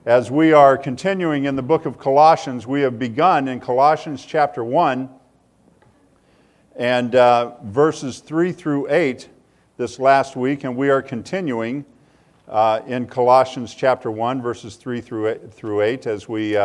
As we are continuing in the book of Colossians, we have begun in Colossians chapter 1 and verses 3 through 8 this last week, and we are continuing in Colossians chapter 1, verses 3 through 8 as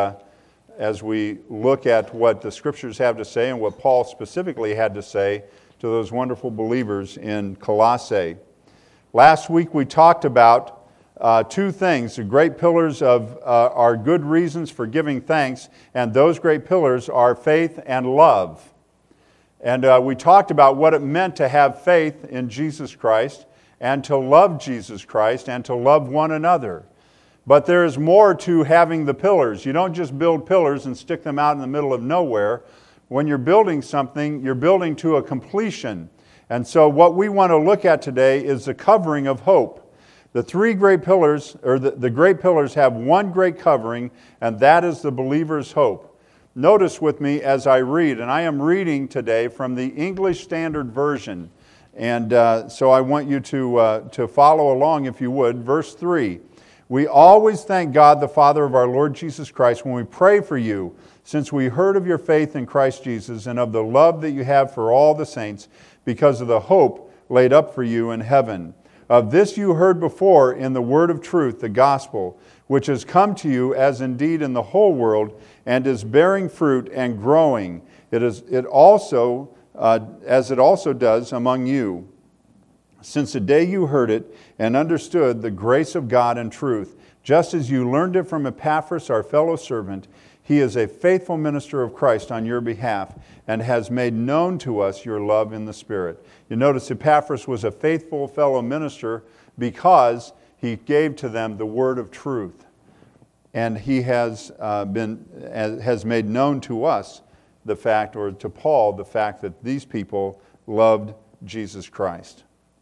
we look at what the Scriptures have to say and what Paul specifically had to say to those wonderful believers in Colossae. Last week we talked about two things. The great pillars of are good reasons for giving thanks, and those great pillars are faith and love. And we talked about what it meant to have faith in Jesus Christ and to love Jesus Christ and to love one another. But there is more to having the pillars. You don't just build pillars and stick them out in the middle of nowhere. When you're building something, you're building to a completion. And so what we want to look at today is the covering of hope. The three great pillars, or the great pillars have one great covering, and that is the believer's hope. Notice with me as I read, and I am reading today from the English Standard Version, and so I want you to follow along if you would. Verse 3, "We always thank God the Father of our Lord Jesus Christ when we pray for you, since we heard of your faith in Christ Jesus and of the love that you have for all the saints, because of the hope laid up for you in heaven. Of this you heard before in the word of truth, the gospel, which has come to you as indeed in the whole world, and is bearing fruit and growing. As it also does among you, since the day you heard it and understood the grace of God and truth, just as you learned it from Epaphras, our fellow servant. He is a faithful minister of Christ on your behalf and has made known to us your love in the Spirit." You notice Epaphras was a faithful fellow minister because he gave to them the word of truth. And he has made known to us the fact, or to Paul, the fact that these people loved Jesus Christ.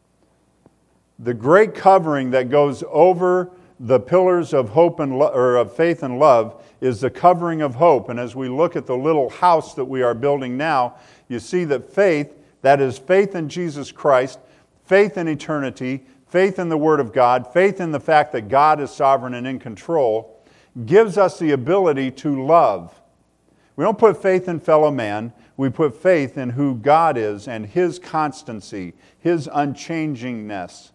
The great covering that goes over the pillars of hope and of faith and love is the covering of hope. And as we look at the little house that we are building now, you see that faith, that is faith in Jesus Christ, faith in eternity, faith in the Word of God, faith in the fact that God is sovereign and in control, gives us the ability to love. We don't put faith in fellow man, we put faith in who God is and His constancy, His unchangingness.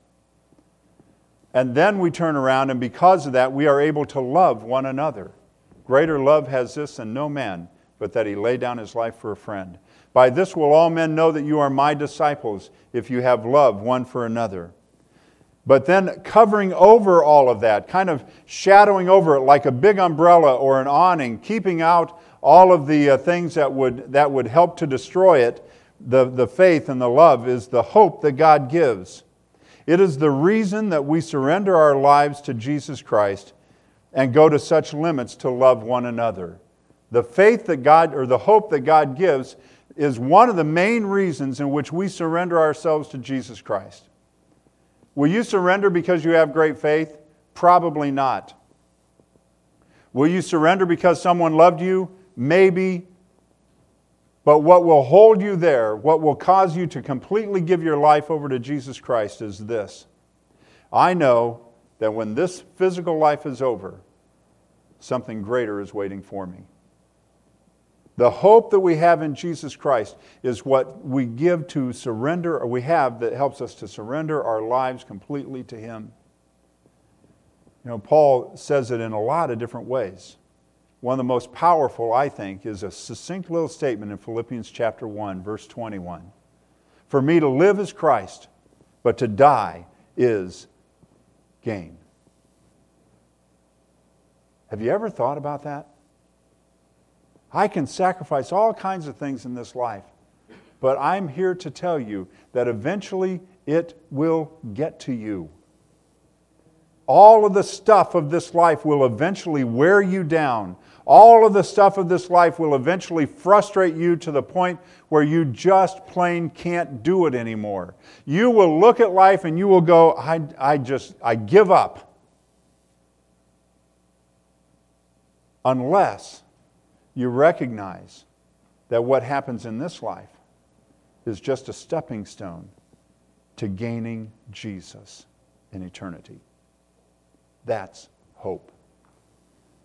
And then we turn around, and because of that, we are able to love one another. Greater love has this than no man, but that He laid down His life for a friend. By this will all men know that you are my disciples, if you have love one for another. But then covering over all of that, kind of shadowing over it like a big umbrella or an awning, keeping out all of the things that would help to destroy it, the faith and the love, is the hope that God gives. It is the reason that we surrender our lives to Jesus Christ and go to such limits to love one another. The faith that God, or the hope that God gives, is one of the main reasons in which we surrender ourselves to Jesus Christ. Will you surrender because you have great faith? Probably not. Will you surrender because someone loved you? Maybe. But what will hold you there, what will cause you to completely give your life over to Jesus Christ is this: I know that when this physical life is over, something greater is waiting for me. The hope that we have in Jesus Christ is what we give to surrender, or we have that helps us to surrender our lives completely to Him. You know, Paul says it in a lot of different ways. One of the most powerful, I think, is a succinct little statement in Philippians chapter 1, verse 21. "For me to live is Christ, but to die is gain." Have you ever thought about that? I can sacrifice all kinds of things in this life, but I'm here to tell you that eventually it will get to you. All of the stuff of this life will eventually wear you down. All of the stuff of this life will eventually frustrate you to the point where you just plain can't do it anymore. You will look at life and you will go, I give up. Unless you recognize that what happens in this life is just a stepping stone to gaining Jesus in eternity. That's hope.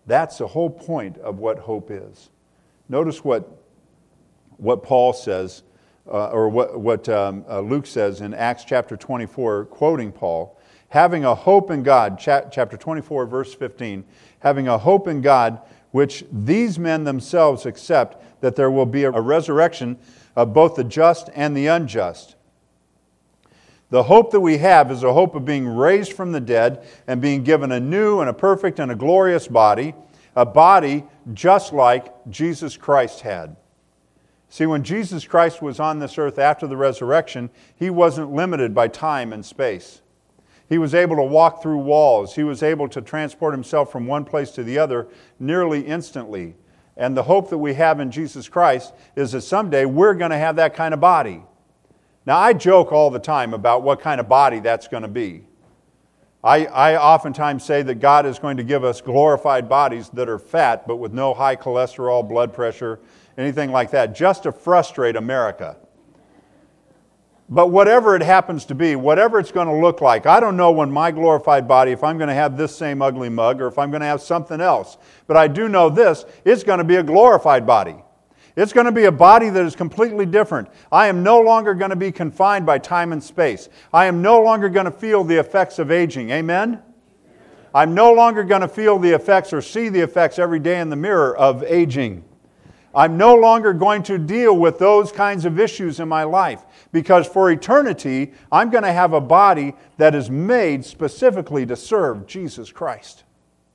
That's the whole point of what hope is. Notice what Paul says, or what Luke says in Acts chapter 24, quoting Paul. Having a hope in God, chapter 24, verse 15, having a hope in God, which these men themselves accept, that there will be a resurrection of both the just and the unjust. The hope that we have is a hope of being raised from the dead and being given a new and a perfect and a glorious body, a body just like Jesus Christ had. See, when Jesus Christ was on this earth after the resurrection, He wasn't limited by time and space. He was able to walk through walls. He was able to transport Himself from one place to the other nearly instantly. And the hope that we have in Jesus Christ is that someday we're going to have that kind of body. Now, I joke all the time about what kind of body that's going to be. I oftentimes say that God is going to give us glorified bodies that are fat, but with no high cholesterol, blood pressure, anything like that, just to frustrate America. But whatever it happens to be, whatever it's going to look like, I don't know when my glorified body, if I'm going to have this same ugly mug or if I'm going to have something else. But I do know this, it's going to be a glorified body. It's going to be a body that is completely different. I am no longer going to be confined by time and space. I am no longer going to feel the effects of aging. Amen? I'm no longer going to feel the effects or see the effects every day in the mirror of aging. I'm no longer going to deal with those kinds of issues in my life because for eternity, I'm going to have a body that is made specifically to serve Jesus Christ.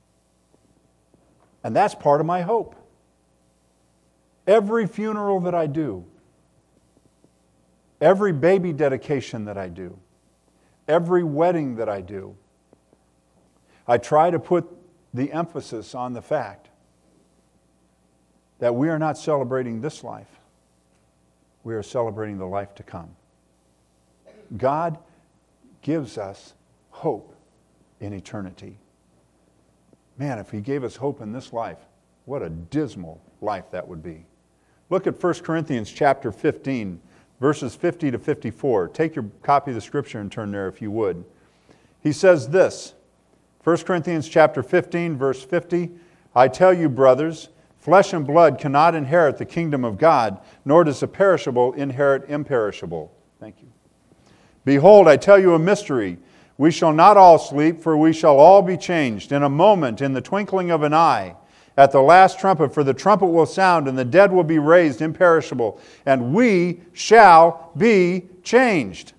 And that's part of my hope. Every funeral that I do, every baby dedication that I do, every wedding that I do, I try to put the emphasis on the fact that we are not celebrating this life. We are celebrating the life to come. God gives us hope in eternity. Man, if He gave us hope in this life, what a dismal life that would be. Look at 1 Corinthians chapter 15, verses 50 to 54. Take your copy of the Scripture and turn there if you would. He says this, 1 Corinthians chapter 15, verse 50, I tell you, brothers, flesh and blood cannot inherit the kingdom of God, nor does the perishable inherit imperishable. Thank you. Behold, I tell you a mystery. We shall not all sleep, for we shall all be changed in a moment, in the twinkling of an eye. At the last trumpet, for the trumpet will sound, and the dead will be raised imperishable, and we shall be changed.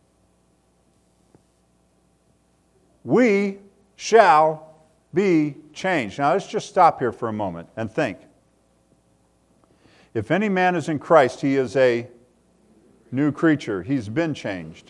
We shall be changed. Now let's just stop here for a moment and think. If any man is in Christ, he is a new creature. He's been changed.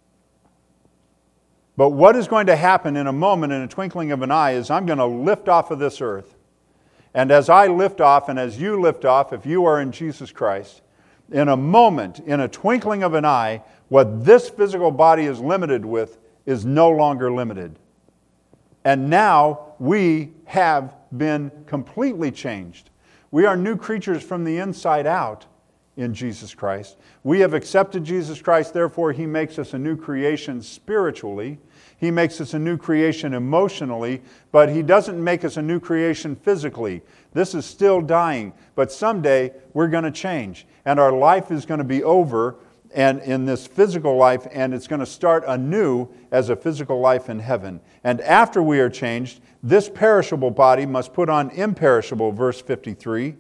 But what is going to happen in a moment, in a twinkling of an eye, is I'm going to lift off of this earth. And as I lift off, and as you lift off, if you are in Jesus Christ, in a moment, in a twinkling of an eye, what this physical body is limited with is no longer limited. And now we have been completely changed. We are new creatures from the inside out in Jesus Christ. We have accepted Jesus Christ, therefore He makes us a new creation spiritually. He makes us a new creation emotionally, but He doesn't make us a new creation physically. This is still dying, but someday we're going to change, and our life is going to be over and in this physical life, and it's going to start anew as a physical life in heaven. And after we are changed, this perishable body must put on imperishable, verse 53,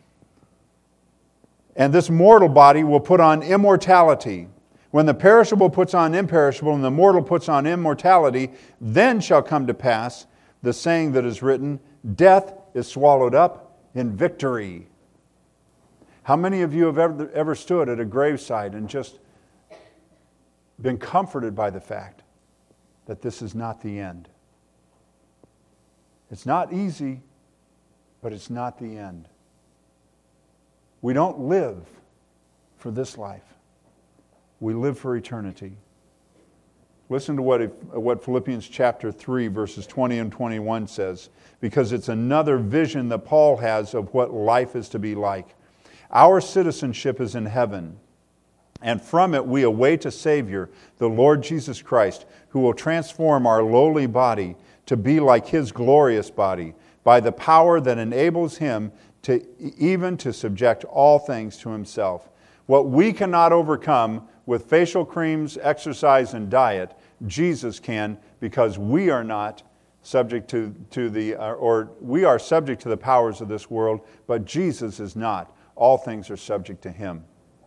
and this mortal body will put on immortality. When the perishable puts on imperishable and the mortal puts on immortality, then shall come to pass the saying that is written, death is swallowed up in victory. How many of you have ever stood at a graveside and just been comforted by the fact that this is not the end? It's not easy, but it's not the end. We don't live for this life. We live for eternity. Listen to what Philippians chapter 3, verses 20 and 21 says, because it's another vision that Paul has of what life is to be like. Our citizenship is in heaven, and from it we await a Savior, the Lord Jesus Christ, who will transform our lowly body to be like His glorious body, by the power that enables him even to subject all things to himself. What we cannot overcome with facial creams, exercise, and diet, Jesus can, because we are not subject we are subject to the powers of this world, but Jesus is not. All things are subject to him.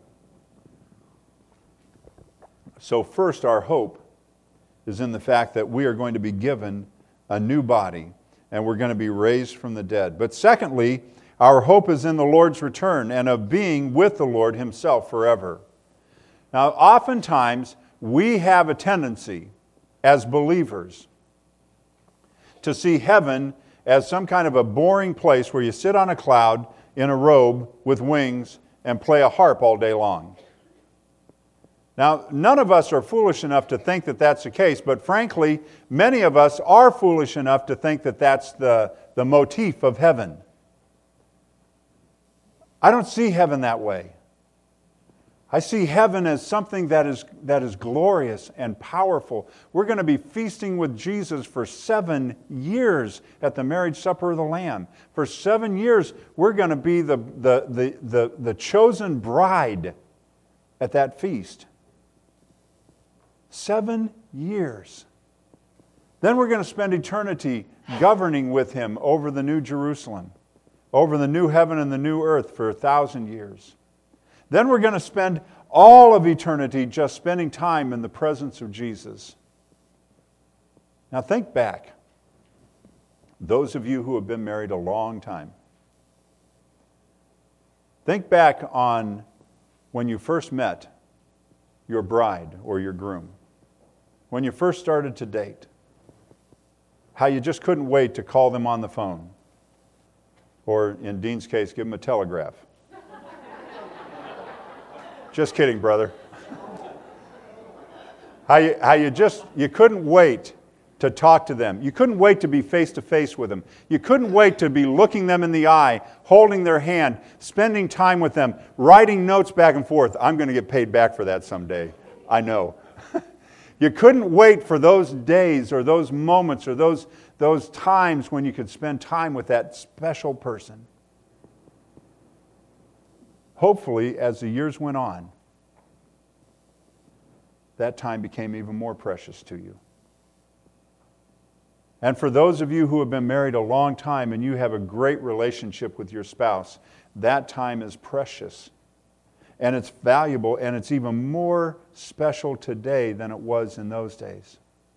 So first, our hope is in the fact that we are going to be given a new body and we're going to be raised from the dead. But secondly, our hope is in the Lord's return and of being with the Lord himself forever. Now, oftentimes, we have a tendency as believers to see heaven as some kind of a boring place where you sit on a cloud in a robe with wings and play a harp all day long. Now, none of us are foolish enough to think that that's the case, but frankly, many of us are foolish enough to think that that's the motif of heaven. I don't see heaven that way. I see heaven as something that is glorious and powerful. We're going to be feasting with Jesus for 7 years at the marriage supper of the Lamb. For 7 years, we're going to be the chosen bride at that feast. 7 years. Then we're going to spend eternity governing with him over the New Jerusalem, over the new heaven and the new earth for 1,000 years. Then we're going to spend all of eternity just spending time in the presence of Jesus. Now think back. Those of you who have been married a long time. Think back on when you first met your bride or your groom. When you first started to date. How you just couldn't wait to call them on the phone. Or in Dean's case, give them a telegraph. Just kidding, brother. How you couldn't wait to talk to them. You couldn't wait to be face to face with them. You couldn't wait to be looking them in the eye, holding their hand, spending time with them, writing notes back and forth. I'm going to get paid back for that someday. I know. You couldn't wait for those days or those moments or those times when you could spend time with that special person. Hopefully, as the years went on, that time became even more precious to you. And for those of you who have been married a long time and you have a great relationship with your spouse, that time is precious. And it's valuable, and it's even more special today than it was in those days.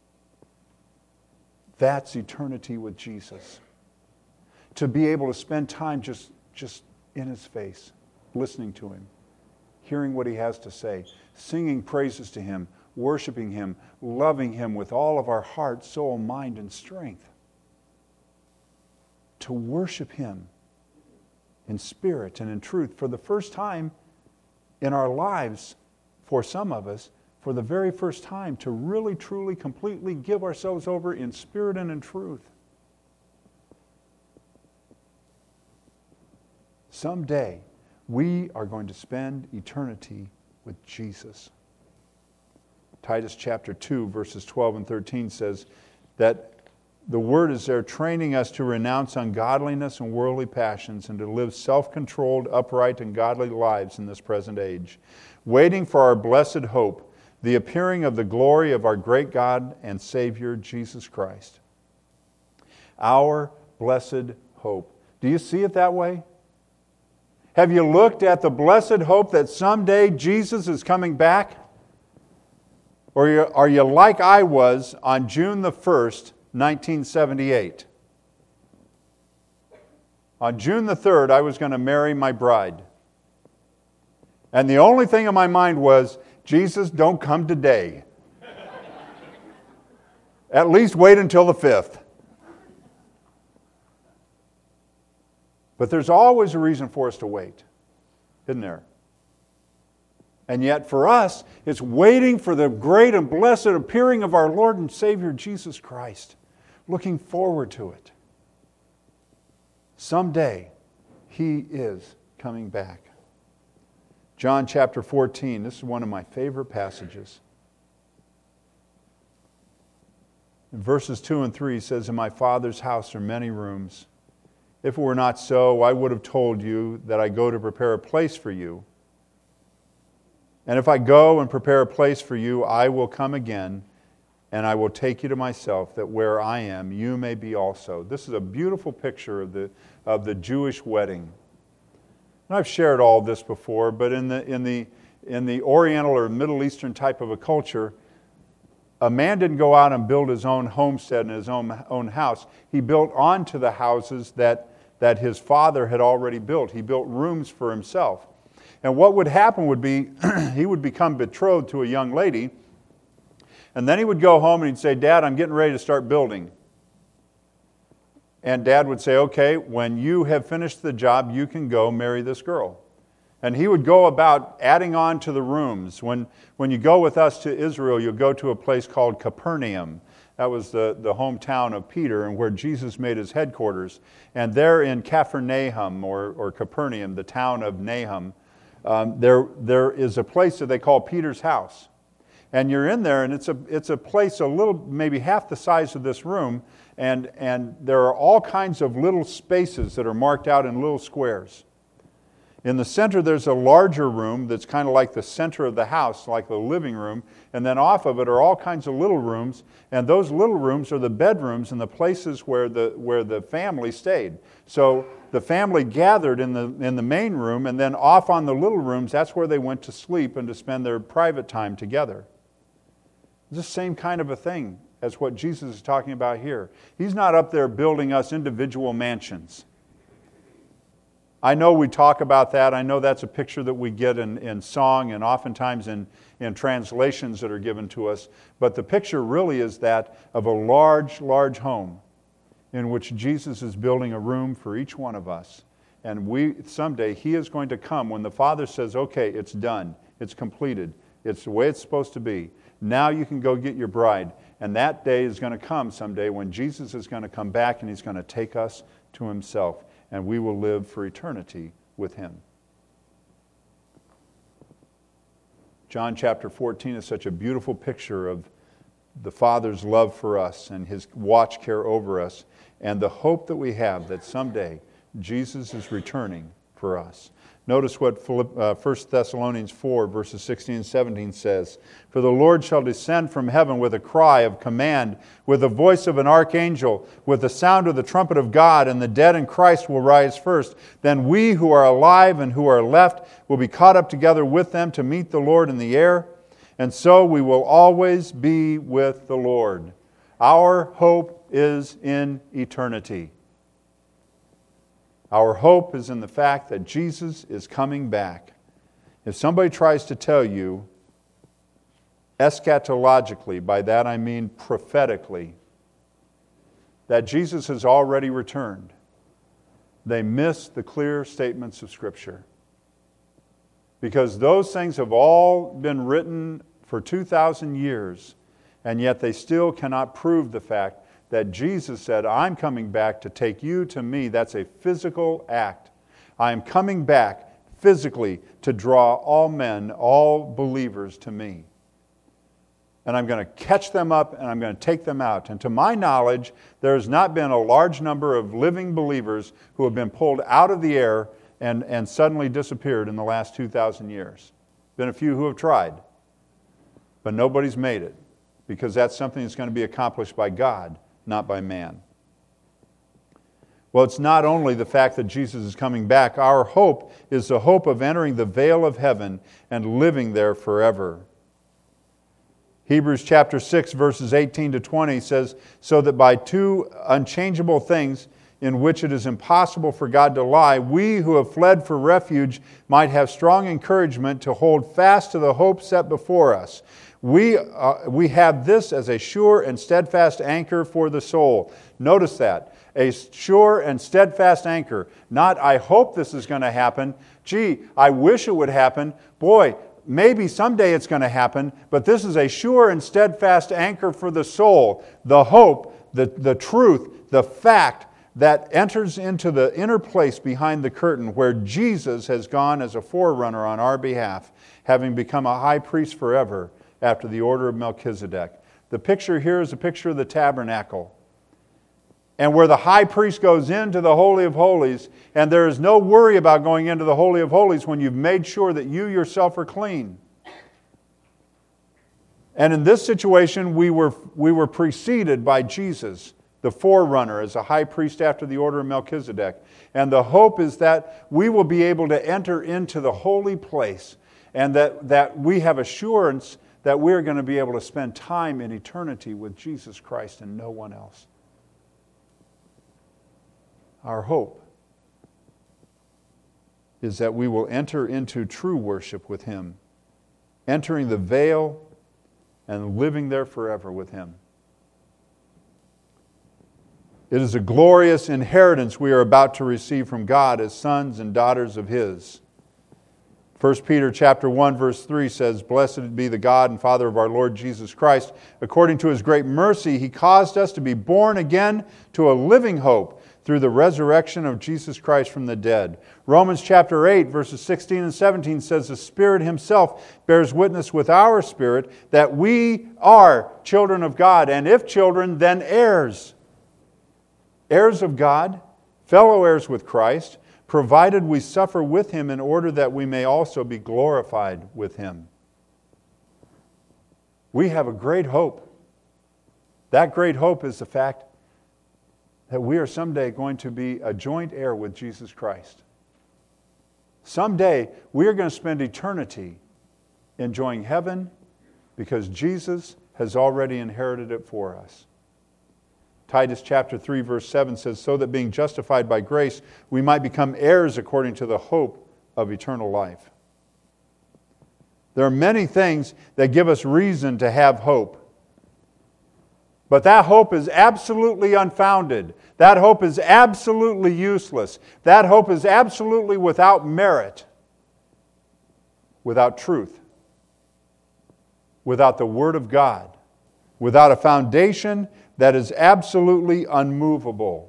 That's eternity with Jesus. To be able to spend time just in his face, listening to him, hearing what he has to say, singing praises to him, worshiping him, loving him with all of our heart, soul, mind, and strength. To worship him in spirit and in truth for the first time in our lives, for some of us, for the very first time, to really, truly, completely give ourselves over in spirit and in truth. Someday, we are going to spend eternity with Jesus. Titus chapter 2, verses 12 and 13 says that the word is there training us to renounce ungodliness and worldly passions and to live self-controlled, upright, and godly lives in this present age, waiting for our blessed hope, the appearing of the glory of our great God and Savior, Jesus Christ. Our blessed hope. Do you see it that way? Have you looked at the blessed hope that someday Jesus is coming back? Or are you like I was on June the 1st, 1978? On June the 3rd, I was going to marry my bride. And the only thing in my mind was, Jesus, don't come today. At least wait until the 5th. But there's always a reason for us to wait, isn't there? And yet for us, it's waiting for the great and blessed appearing of our Lord and Savior Jesus Christ. Looking forward to it. Someday, he is coming back. John chapter 14, this is one of my favorite passages. In verses 2 and 3, it says, "In my Father's house are many rooms. If it were not so, I would have told you that I go to prepare a place for you. And if I go and prepare a place for you, I will come again, and I will take you to myself, that where I am, you may be also. This is a beautiful picture of the Jewish wedding. And I've shared all this before, but in the Oriental or Middle Eastern type of a culture, a man didn't go out and build his own homestead and his own house. He built onto the houses that his father had already built. He built rooms for himself. And what would happen would be he would become betrothed to a young lady, and then he would go home and he'd say, Dad, I'm getting ready to start building. And Dad would say, okay, when you have finished the job, you can go marry this girl. And he would go about adding on to the rooms. When you go with us to Israel, you'll go to a place called Capernaum. That was the hometown of Peter and where Jesus made his headquarters. And there in Capharnaum or Capernaum, the town of Nahum, there is a place that they call Peter's house. And you're in there, and it's a place a little, maybe half the size of this room, and there are all kinds of little spaces that are marked out in little squares. In the center, there's a larger room that's kind of like the center of the house, like the living room, and then off of it are all kinds of little rooms, and those little rooms are the bedrooms and the places where the family stayed. So the family gathered in the main room, and then off on the little rooms, that's where they went to sleep and to spend their private time together. It's the same kind of a thing as what Jesus is talking about here. He's not up there building us individual mansions. I know we talk about that. I know that's a picture that we get in song and oftentimes in translations that are given to us. But the picture really is that of a large, large home in which Jesus is building a room for each one of us. And someday He is going to come when the Father says, okay, it's done. It's completed. It's the way it's supposed to be. Now you can go get your bride. And that day is going to come someday when Jesus is going to come back and He's going to take us to Himself. And we will live for eternity with Him. John chapter 14 is such a beautiful picture of the Father's love for us and His watch care over us and the hope that we have that someday Jesus is returning for us. Notice what 1 Thessalonians 4 verses 16 and 17 says. For the Lord shall descend from heaven with a cry of command, with the voice of an archangel, with the sound of the trumpet of God, and the dead in Christ will rise first. Then we who are alive and who are left will be caught up together with them to meet the Lord in the air. And so we will always be with the Lord. Our hope is in eternity. Our hope is in the fact that Jesus is coming back. If somebody tries to tell you, eschatologically, by that I mean prophetically, that Jesus has already returned, they miss the clear statements of Scripture. Because those things have all been written for 2,000 years, and yet they still cannot prove the fact that Jesus said, I'm coming back to take you to me. That's a physical act. I am coming back physically to draw all men, all believers to me. And I'm going to catch them up and I'm going to take them out. And to my knowledge, there has not been a large number of living believers who have been pulled out of the air and suddenly disappeared in the last 2,000 years. Been a few who have tried, but nobody's made it because that's something that's going to be accomplished by God, not by man. Well, it's not only the fact that Jesus is coming back. Our hope is the hope of entering the veil of heaven and living there forever. Hebrews chapter 6, verses 18 to 20 says, so that by two unchangeable things in which it is impossible for God to lie, we who have fled for refuge might have strong encouragement to hold fast to the hope set before us. We have this as a sure and steadfast anchor for the soul. Notice that. A sure and steadfast anchor. Not, I hope this is going to happen. Gee, I wish it would happen. Boy, maybe someday it's going to happen. But this is a sure and steadfast anchor for the soul. The hope, the truth, the fact that enters into the inner place behind the curtain where Jesus has gone as a forerunner on our behalf, having become a high priest forever, after the order of Melchizedek. The picture here is a picture of the tabernacle. and where the high priest goes into the Holy of Holies, and there is no worry about going into the Holy of Holies when you've made sure that you yourself are clean. And in this situation, we were preceded by Jesus, the forerunner, as a high priest after the order of Melchizedek. And the hope is that we will be able to enter into the holy place, and that we have assurance that we're going to be able to spend time in eternity with Jesus Christ and no one else. Our hope is that we will enter into true worship with Him, entering the veil and living there forever with Him. It is a glorious inheritance we are about to receive from God as sons and daughters of His. 1 Peter chapter 1 verse 3 says, "Blessed be the God and Father of our Lord Jesus Christ. According to His great mercy, He caused us to be born again to a living hope through the resurrection of Jesus Christ from the dead." Romans chapter 8 verses 16 and 17 says, "The Spirit Himself bears witness with our spirit that we are children of God, and if children, then heirs. Heirs of God, fellow heirs with Christ, provided we suffer with Him in order that we may also be glorified with Him." We have a great hope. That great hope is the fact that we are someday going to be a joint heir with Jesus Christ. Someday we are going to spend eternity enjoying heaven because Jesus has already inherited it for us. Titus chapter 3 verse 7 says, "So that being justified by grace, we might become heirs according to the hope of eternal life." There are many things that give us reason to have hope. But that hope is absolutely unfounded. That hope is absolutely useless. That hope is absolutely without merit, without truth, without the Word of God, without a foundation that is absolutely unmovable.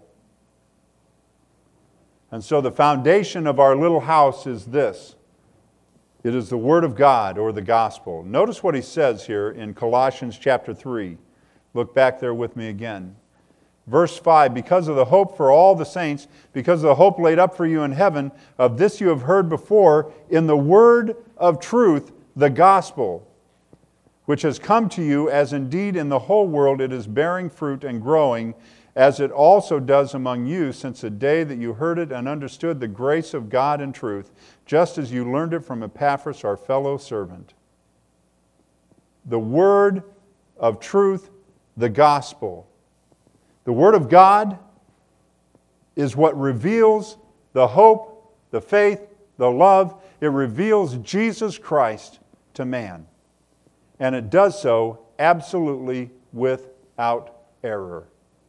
And so the foundation of our little house is this. It is the Word of God, or the gospel. Notice what he says here in Colossians chapter 3. Look back there with me again. Verse 5, "Because of the hope for all the saints, because of the hope laid up for you in heaven, of this you have heard before in the word of truth, the gospel, which has come to you, as indeed in the whole world it is bearing fruit and growing, as it also does among you since the day that you heard it and understood the grace of God in truth, just as you learned it from Epaphras, our fellow servant." The word of truth, the gospel. The Word of God is what reveals the hope, the faith, the love. It reveals Jesus Christ to man. And it does so absolutely without error.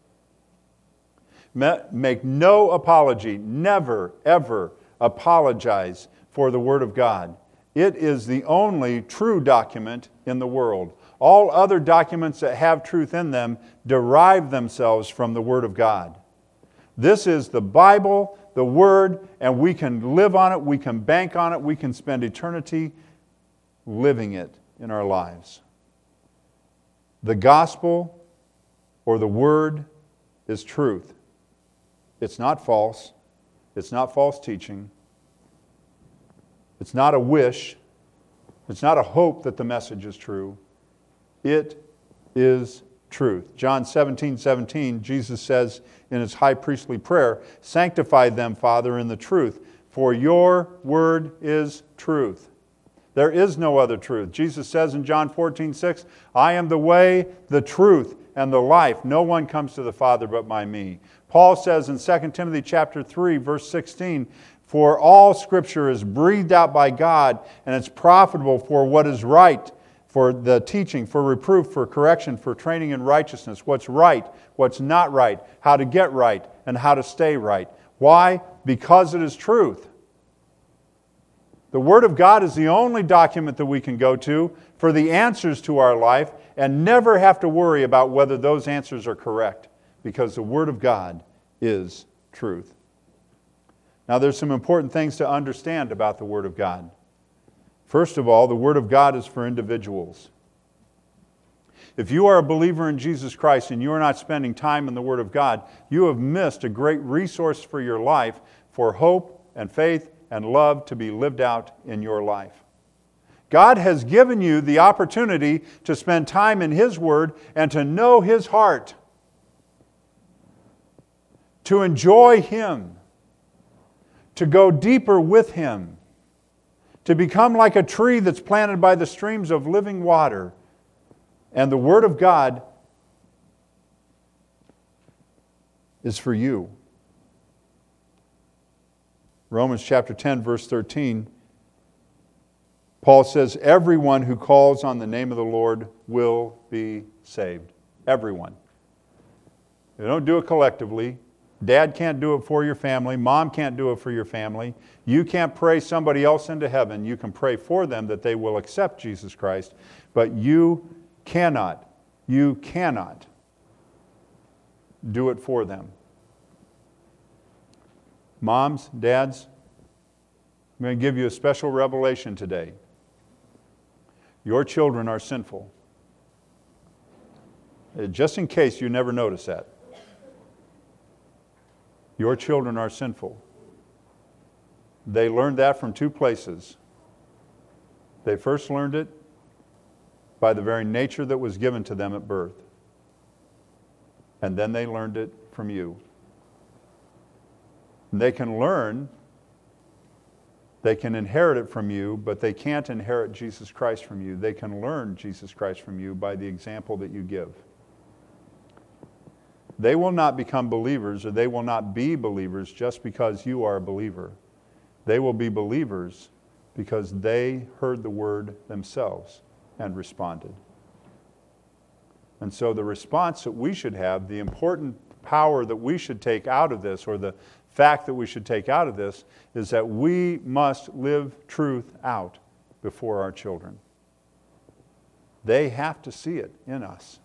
Make no apology. Never, ever apologize for the Word of God. It is the only true document in the world. All other documents that have truth in them derive themselves from the Word of God. This is the Bible, the Word, and we can live on it, we can bank on it, we can spend eternity living it in our lives. The gospel, or the Word, is truth. It's not false. It's not false teaching. It's not a wish. It's not a hope that the message is true. It is truth. John 17:17, Jesus says in His high priestly prayer, "Sanctify them, Father, in the truth, for your word is truth." There is no other truth. Jesus says in John 14:6, "I am the way, the truth, and the life. No one comes to the Father but by me." Paul says in 2 Timothy chapter 3, verse 16, "For all Scripture is breathed out by God, and it's profitable for what is right, for the teaching, for reproof, for correction, for training in righteousness." What's right, what's not right, how to get right, and how to stay right. Why? Because it is truth. The Word of God is the only document that we can go to for the answers to our life and never have to worry about whether those answers are correct, because the Word of God is truth. Now, there's some important things to understand about the Word of God. First of all, the Word of God is for individuals. If you are a believer in Jesus Christ and you are not spending time in the Word of God, you have missed a great resource for your life, for hope and faith and love to be lived out in your life. God has given you the opportunity to spend time in His Word and to know His heart, to enjoy Him, to go deeper with Him, to become like a tree that's planted by the streams of living water. And the Word of God is for you. Romans chapter 10, verse 13, Paul says, everyone who calls on the name of the Lord will be saved. Everyone. You don't do it collectively. Dad can't do it for your family. Mom can't do it for your family. You can't pray somebody else into heaven. You can pray for them that they will accept Jesus Christ. But you cannot do it for them. Moms, dads, I'm going to give you a special revelation today. Your children are sinful. Just in case you never noticed that. Your children are sinful. They learned that from two places. They first learned it by the very nature that was given to them at birth. And then they learned it from you. They can learn, they can inherit it from you, but they can't inherit Jesus Christ from you. They can learn Jesus Christ from you by the example that you give. They will not become believers, or they will not be believers just because you are a believer. They will be believers because they heard the word themselves and responded. And so the response that we should have, the important power that we should take out of this, or the fact that we should take out of this, is that we must live truth out before our children. They have to see it in us.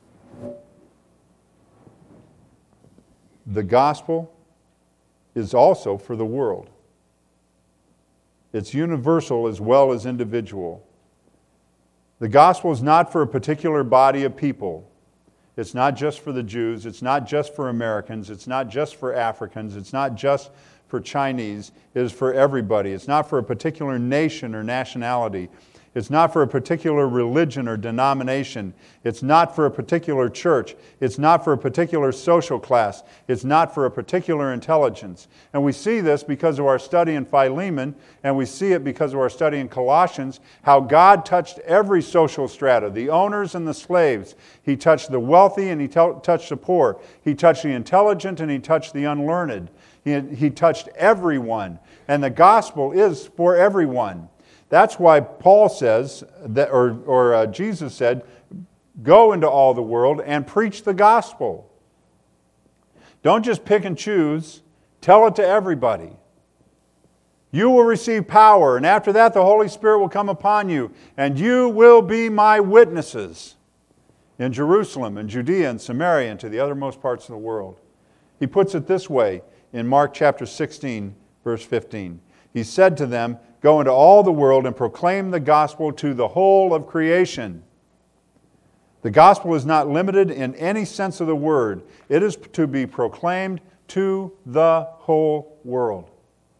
The gospel is also for the world. It's universal as well as individual. The gospel is not for a particular body of people. It's not just for the Jews. It's not just for Americans. It's not just for Africans. It's not just for Chinese. It is for everybody. It's not for a particular nation or nationality. It's not for a particular religion or denomination. It's not for a particular church. It's not for a particular social class. It's not for a particular intelligence. And we see this because of our study in Philemon, and we see it because of our study in Colossians, how God touched every social strata, the owners and the slaves. He touched the wealthy and He touched the poor. He touched the intelligent and He touched the unlearned. He touched everyone. And the gospel is for everyone. That's why Paul says, that, or Jesus said, go into all the world and preach the gospel. Don't just pick and choose. Tell it to everybody. You will receive power, and after that the Holy Spirit will come upon you, and you will be my witnesses in Jerusalem and Judea and Samaria and to the uttermost parts of the world. He puts it this way in Mark chapter 16, verse 15. He said to them, go into all the world and proclaim the gospel to the whole of creation. The gospel is not limited in any sense of the word. It is to be proclaimed to the whole world.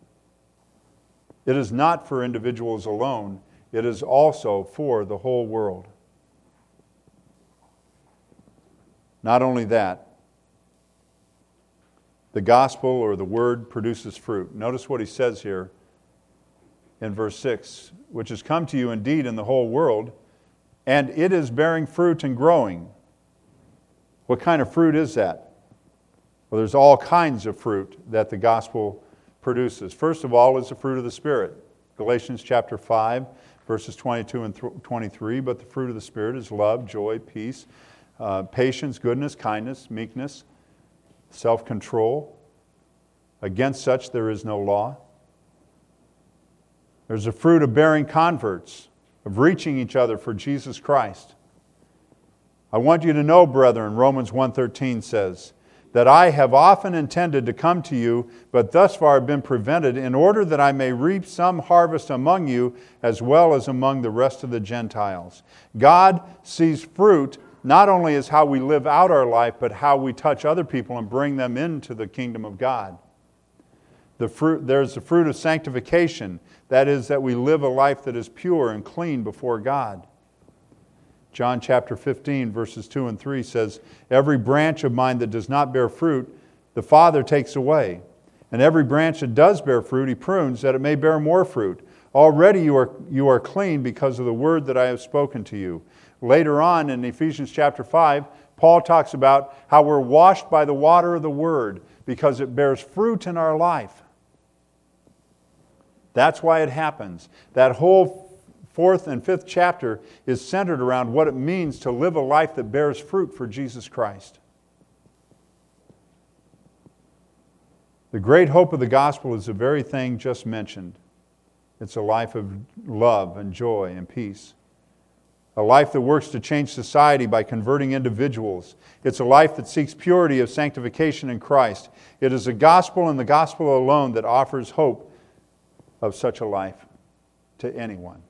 It is not for individuals alone. It is also for the whole world. Not only that, the gospel or the word produces fruit. Notice what he says here in verse 6, which has come to you indeed in the whole world, and it is bearing fruit and growing. What kind of fruit is that? Well, there's all kinds of fruit that the gospel produces. First of all is the fruit of the Spirit. Galatians chapter 5, verses 22 and 23, but the fruit of the Spirit is love, joy, peace, patience, goodness, kindness, meekness, self-control. Against such there is no law. There's a fruit of bearing converts, of reaching each other for Jesus Christ. I want you to know, brethren, Romans 1:13 says, that I have often intended to come to you, but thus far have been prevented, in order that I may reap some harvest among you, as well as among the rest of the Gentiles. God sees fruit not only is how we live out our life, but how we touch other people and bring them into the kingdom of God. There's the fruit of sanctification. That is, that we live a life that is pure and clean before God. John chapter 15, verses 2 and 3 says, "Every branch of mine that does not bear fruit, the Father takes away. And every branch that does bear fruit, He prunes, that it may bear more fruit. Already you are clean because of the word that I have spoken to you." Later on in Ephesians chapter 5, Paul talks about how we're washed by the water of the Word because it bears fruit in our life. That's why it happens. That whole 4th and 5th chapter is centered around what it means to live a life that bears fruit for Jesus Christ. The great hope of the gospel is the very thing just mentioned. It's a life of love and joy and peace. A life that works to change society by converting individuals. It's a life that seeks purity of sanctification in Christ. It is the gospel and the gospel alone that offers hope of such a life to anyone.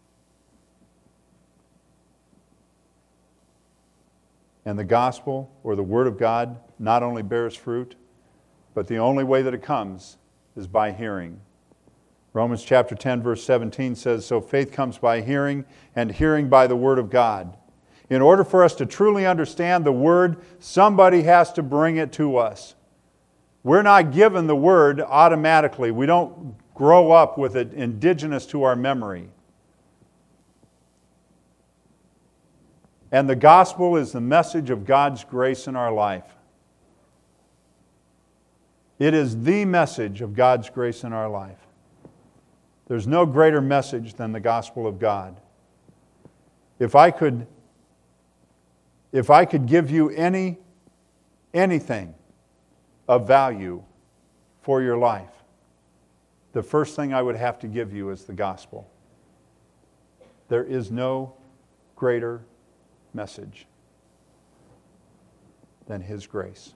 And the gospel, or the Word of God, not only bears fruit, but the only way that it comes is by hearing. Romans chapter 10, verse 17 says, "So faith comes by hearing, and hearing by the Word of God." In order for us to truly understand the Word, somebody has to bring it to us. We're not given the Word automatically. We don't grow up with it indigenous to our memory. And the gospel is the message of God's grace in our life. It is the message of God's grace in our life. There's no greater message than the gospel of God. If I could give you anything of value for your life, the first thing I would have to give you is the gospel. There is no greater message than His grace.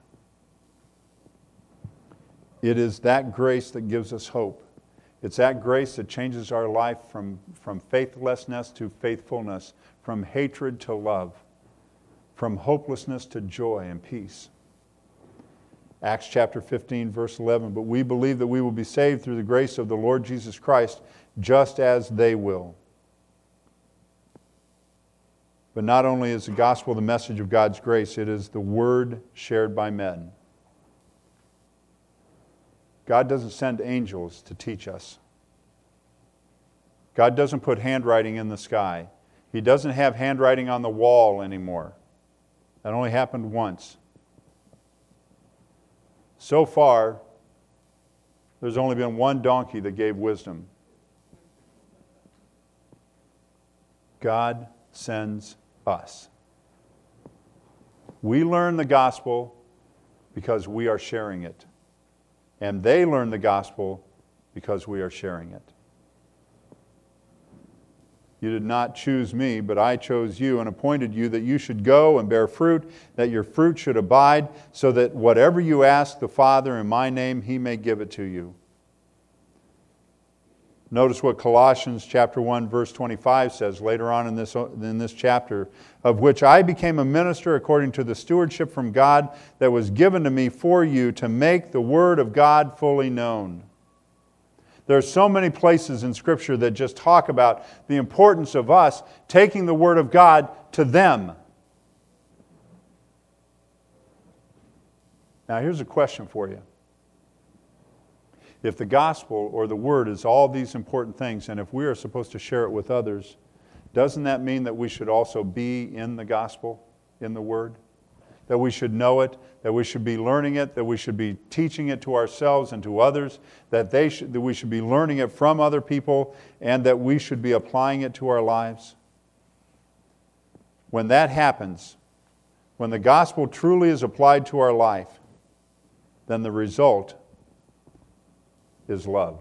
It is that grace that gives us hope. It's that grace that changes our life from faithlessness to faithfulness, from hatred to love, from hopelessness to joy and peace. Acts chapter 15, verse 11, "But we believe that we will be saved through the grace of the Lord Jesus Christ, just as they will." But not only is the gospel the message of God's grace, it is the word shared by men. God doesn't send angels to teach us. God doesn't put handwriting in the sky. He doesn't have handwriting on the wall anymore. That only happened once. So far, there's only been one donkey that gave wisdom. God sends us. We learn the gospel because we are sharing it. And they learn the gospel because we are sharing it. "You did not choose me, but I chose you and appointed you that you should go and bear fruit, that your fruit should abide, so that whatever you ask the Father in my name, He may give it to you." Notice what Colossians chapter 1, verse 25 says later on in this chapter, "Of which I became a minister according to the stewardship from God that was given to me for you to make the word of God fully known." There are so many places in Scripture that just talk about the importance of us taking the Word of God to them. Now here's a question for you. If the gospel or the Word is all these important things, and if we are supposed to share it with others, doesn't that mean that we should also be in the gospel, in the Word? That we should know it, that we should be learning it, that we should be teaching it to ourselves and to others, that we should be learning it from other people, and that we should be applying it to our lives? When that happens, when the gospel truly is applied to our life, then the result is love.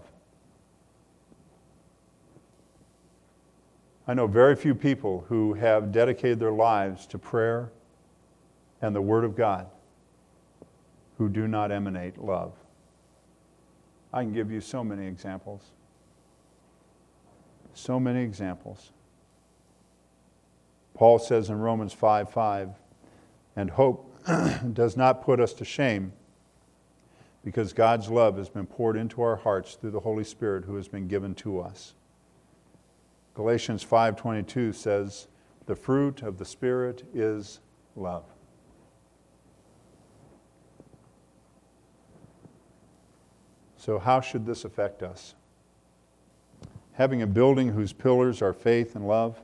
I know very few people who have dedicated their lives to prayer and the Word of God who do not emanate love. I can give you so many examples. So many examples. Paul says in Romans 5:5, and hope does not put us to shame, because God's love has been poured into our hearts through the Holy Spirit who has been given to us. Galatians 5:22 says, the fruit of the Spirit is love. So how should this affect us? Having a building whose pillars are faith and love,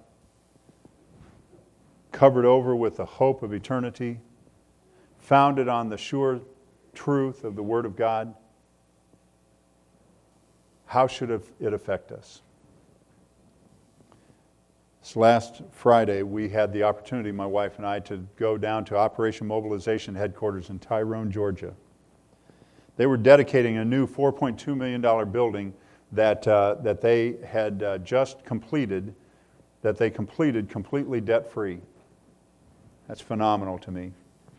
covered over with the hope of eternity, founded on the sure truth of the Word of God, how should it affect us? This last Friday, we had the opportunity, my wife and I, to go down to Operation Mobilization headquarters in Tyrone, Georgia. They were dedicating a new $4.2 million building that they had just completed, that they completed completely debt-free. That's phenomenal to me.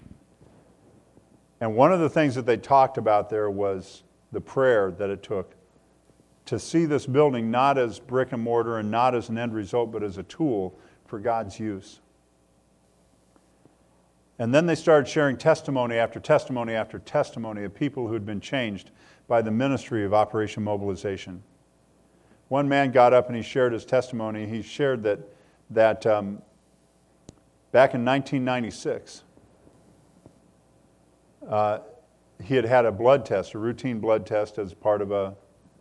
And one of the things that they talked about there was the prayer that it took to see this building not as brick and mortar and not as an end result, but as a tool for God's use. And then they started sharing testimony after testimony after testimony of people who had been changed by the ministry of Operation Mobilization. One man got up and he shared his testimony. He shared that back in 1996, he had had a blood test, a routine blood test as part of a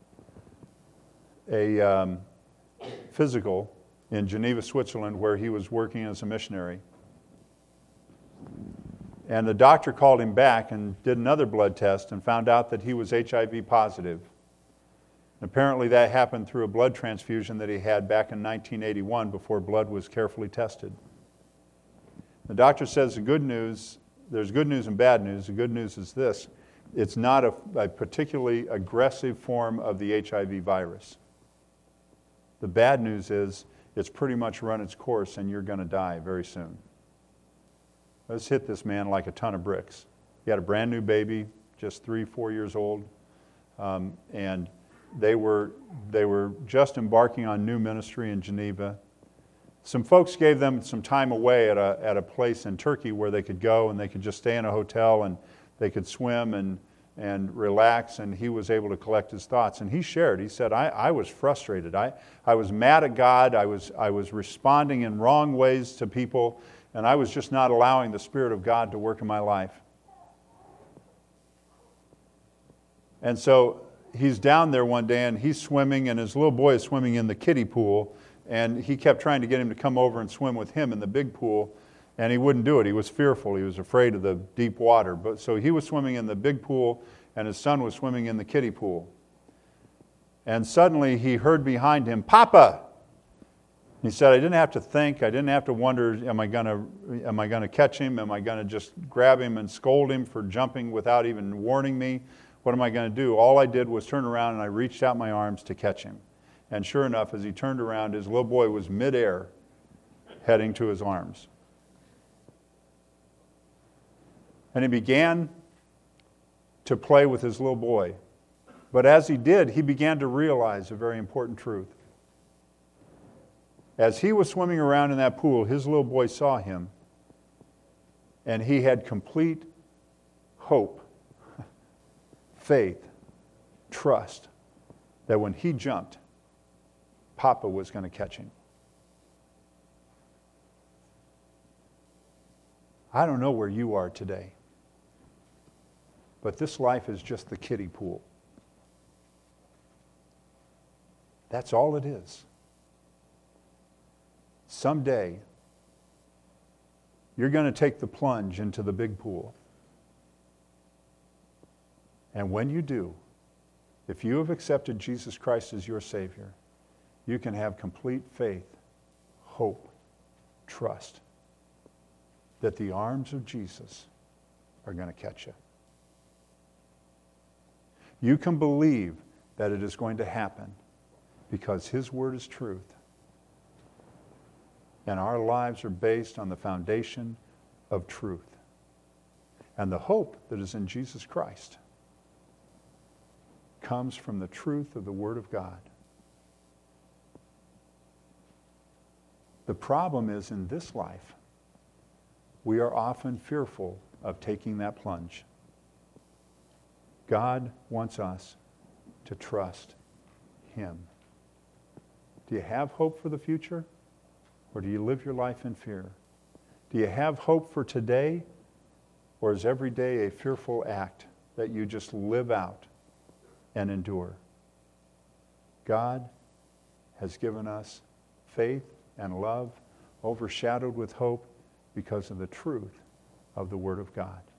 physical in Geneva, Switzerland, where he was working as a missionary. And the doctor called him back and did another blood test and found out that he was HIV positive. And apparently that happened through a blood transfusion that he had back in 1981 before blood was carefully tested. The doctor says there's good news and bad news. The good news is this: it's not a particularly aggressive form of the HIV virus. The bad news is it's pretty much run its course and you're going to die very soon. Let's hit this man like a ton of bricks. He had a brand new baby, just 3-4 years old, and they were just embarking on new ministry in Geneva. Some folks gave them some time away at a place in Turkey where they could go and they could just stay in a hotel and they could swim and relax, and he was able to collect his thoughts. And he shared, he said, I was frustrated. I was mad at God. I was responding in wrong ways to people, and I was just not allowing the Spirit of God to work in my life. And so he's down there one day and he's swimming, and his little boy is swimming in the kiddie pool, and he kept trying to get him to come over and swim with him in the big pool, and he wouldn't do it. He was fearful. He was afraid of the deep water. But so he was swimming in the big pool, and his son was swimming in the kiddie pool. And suddenly he heard behind him, "Papa!" He said, I didn't have to think. I didn't have to wonder, am I going to catch him? Am I going to just grab him and scold him for jumping without even warning me? What am I going to do? All I did was turn around and I reached out my arms to catch him. And sure enough, as he turned around, his little boy was midair heading to his arms. And he began to play with his little boy. But as he did, he began to realize a very important truth. As he was swimming around in that pool, his little boy saw him, and he had complete hope, faith, trust that when he jumped, Papa was going to catch him. I don't know where you are today, but this life is just the kiddie pool. That's all it is. Someday, you're going to take the plunge into the big pool. And when you do, if you have accepted Jesus Christ as your Savior, you can have complete faith, hope, trust that the arms of Jesus are going to catch you. You can believe that it is going to happen because His Word is truth. And our lives are based on the foundation of truth and the hope that is in Jesus Christ comes from the truth of the Word of God. The problem is in this life, we are often fearful of taking that plunge. God wants us to trust him. Do you have hope for the future? Or do you live your life in fear? Do you have hope for today? Or is every day a fearful act that you just live out and endure? God has given us faith and love overshadowed with hope because of the truth of the Word of God.